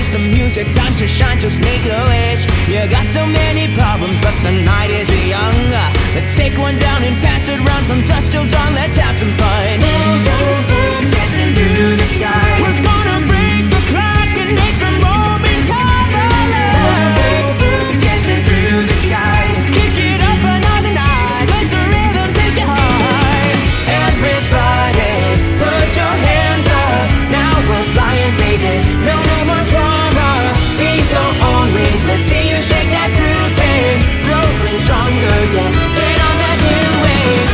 face the music, time to shine, just make a wish. You got so many problems, but the night is young. Let's take one down and pass it round from dusk till dawn. Let's have some fun. Dancing through the skies. We're gonna break the clock and make the moment come alive. Dancing through the skies. Kick it up another night. Let the rhythm take you high. Everybody, put your hands up. Now we're flying, baby. No more drama. We go on wings. Let's see you shake that groove, babe. Growing stronger, yeah. Get on that new wave.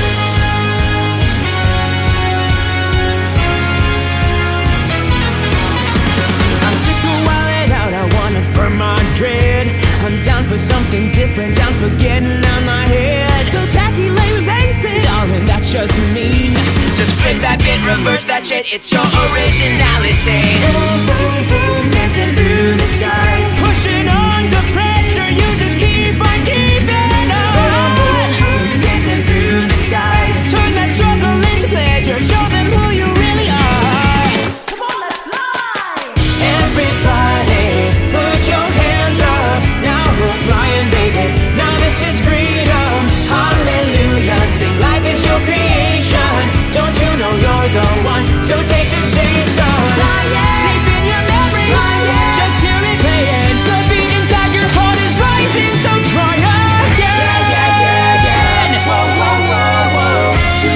I'm sick of wilding out. I wanna burn my dread. I'm down for something different. Down for getting out my head. So tacky, lame, basic. Darling, that's just me. Just flip that bit, reverse that shit. It's your originality. Dancing through the skies. Pushing on to pressure. You just keep on keeping on. Dancing through the skies. Turn that struggle into pleasure. Show them who you really are. Come on, let's fly. Everybody, put your hands up. Now we're flying, baby. Now this is freedom. Hallelujah. Sing life is your creation. Don't you know you're the one? So take the stage on. Deep in your memory, just hear it playing. The beat inside your heart is rising, so try again. Whoa, whoa, whoa, whoa.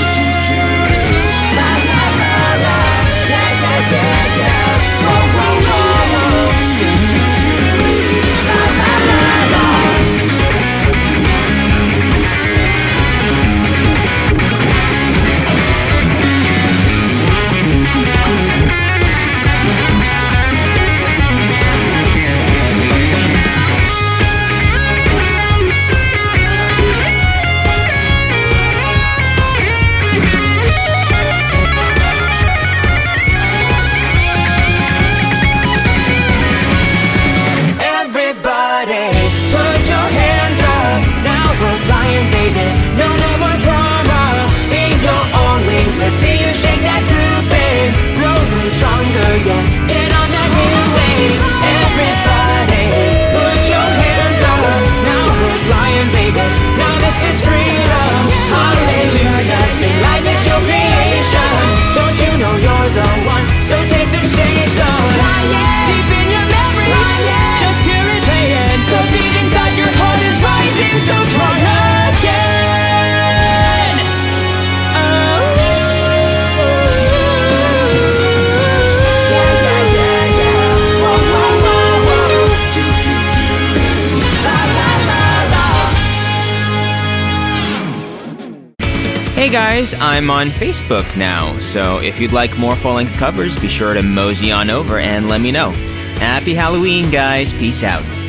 La, la, la, la. Yeah. Whoa, whoa, whoa, whoa. La, la, la, la. Everybody, put your hands up. Now we're flying, baby. No more drama. In your own wings, let's see you shake that groove, babe. Growing stronger, yeah. Get on that new wave. Everybody, put your hands up. Now we're flying, baby. Now this is freedom. Hallelujah. Sing life is your creation. Don't you know you're the one? So take the stage on. Deep in your memory, just hear it playing. The beat inside your heart is rising, so try again. Yeah. Whoa, whoa, whoa, whoa. La, la, la, la. Hey guys, I'm on Facebook now, so if you'd like more full-length covers, be sure to mosey on over and let me know. Happy Halloween, guys. Peace out.